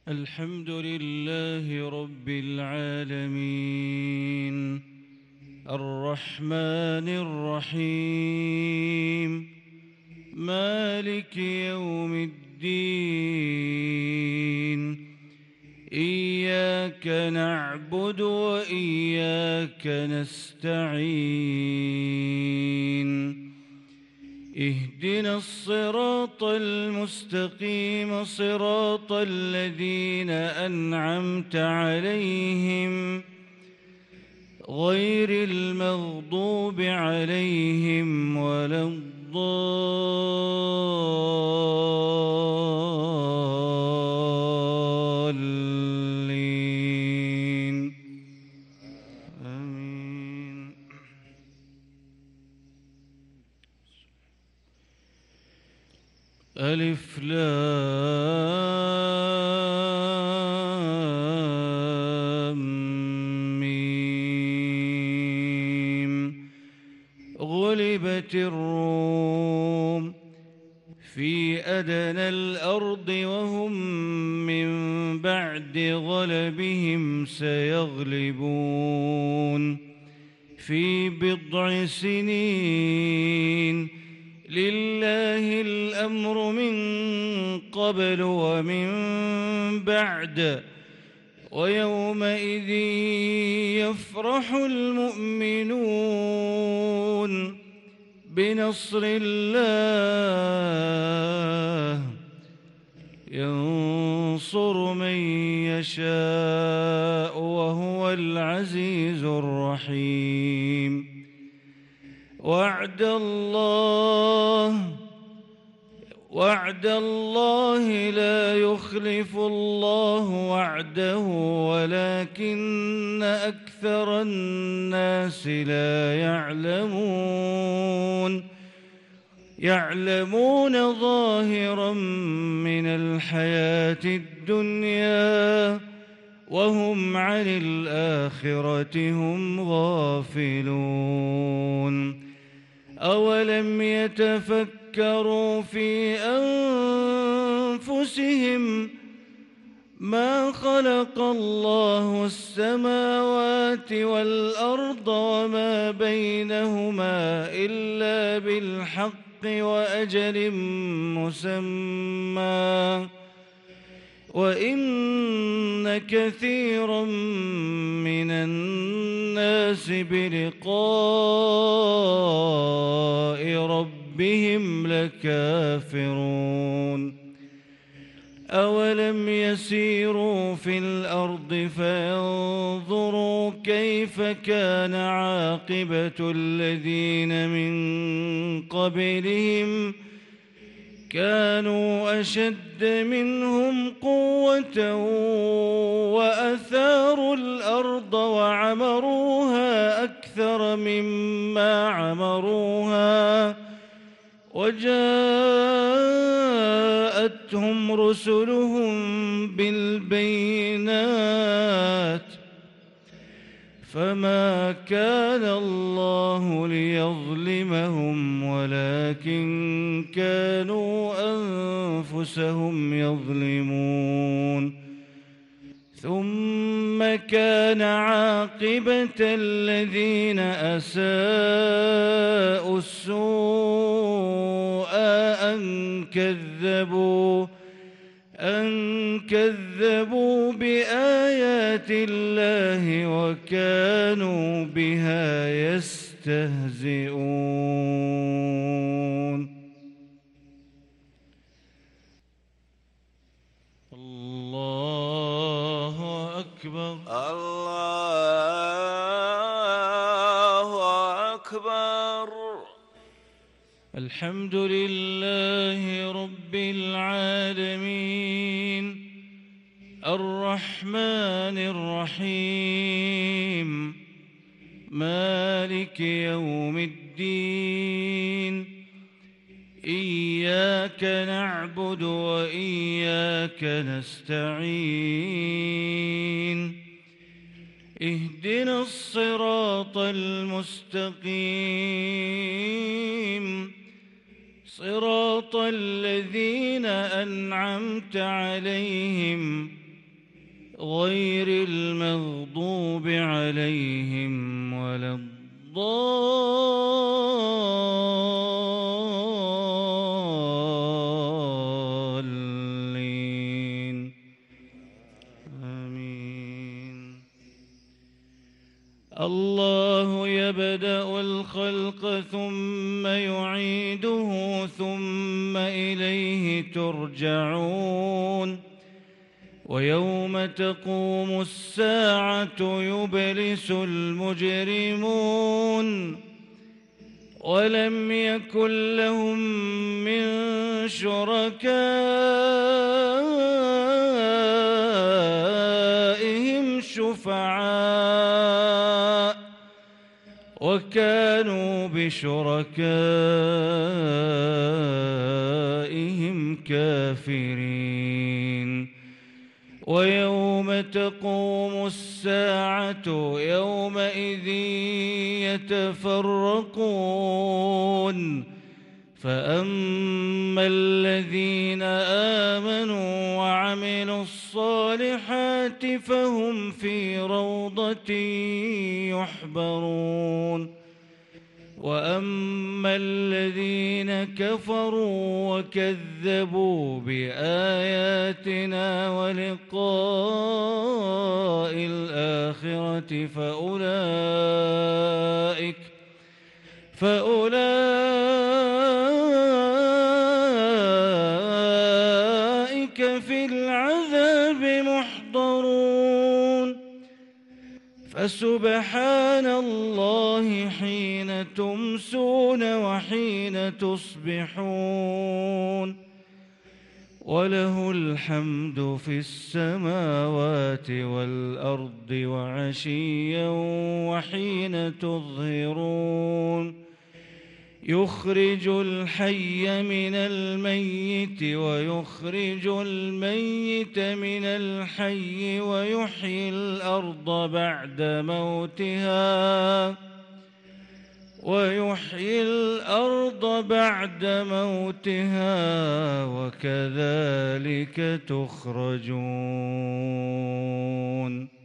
الحمد لله رب العالمين الرحمن الرحيم مالك يوم الدين إياك نعبد وإياك نستعين اهدنا الصراط المستقيم صراط الذين أنعمت عليهم غير المغضوب عليهم ولا الضالين آمين. ألف لام ميم غلبت الروم في أدنى الأرض وهم من بعد غلبهم سيغلبون في بضع سنين لله الأمر من قبل ومن بعد ويومئذ يفرح المؤمنون بنصر الله ينصر من يشاء وهو العزيز الرحيم وعد الله لا يخلف الله وعده ولكن أكثر الناس لا يعلمون ظاهرا من الحياة الدنيا وهم عن الآخرة هم غافلون أولم يتفكروا في أنفسهم ما خلق الله السماوات والأرض وما بينهما إلا بالحق وأجل مسمى وإن كثيرا من الناس بلقاء ربهم لكافرون أولم يسيروا في الأرض فينظروا كيف كان عاقبة الذين من قبلهم كانوا أشد منهم قوة وأثاروا الأرض وعمروها أكثر مما عمروها وجاءتهم رسلهم بالبينات فما كان الله ليظلمهم ولكن كانوا أنفسهم يظلمون ثم كان عاقبة الذين أساءوا السوء أن كذبوا بآيات الله وكانوا بها يستهزئون. الله أكبر الله أكبر. الحمد لله رب العالمين الرحمن الرحيم مالك يوم الدين إياك نعبد وإياك نستعين اهدنا الصراط المستقيم صراط الذين أنعمت عليهم غير المغضوب عليهم ولا الضالين آمين. الله يبدأ الخلق ثم يعيده ثم إليه ترجعون ويوم تقوم الساعة يبلس المجرمون ولم يكن لهم من شركائهم شفعاء وكانوا بشركائهم كافرين ويوم تقوم الساعة يومئذ يتفرقون فأما الذين آمنوا وعملوا الصالحات فهم في روضة يحبرون وأما الذين كفروا وكذبوا بآياتنا ولقاء الآخرة فأولئك في العذاب محضرون فسبحان الله حين تمسون وحين تصبحون وله الحمد في السماوات والأرض وعشيا وحين تظهرون يخرج الحي من الميت ويخرج الميت من الحي ويحيي الأرض بعد موتها وكذلك تخرجون.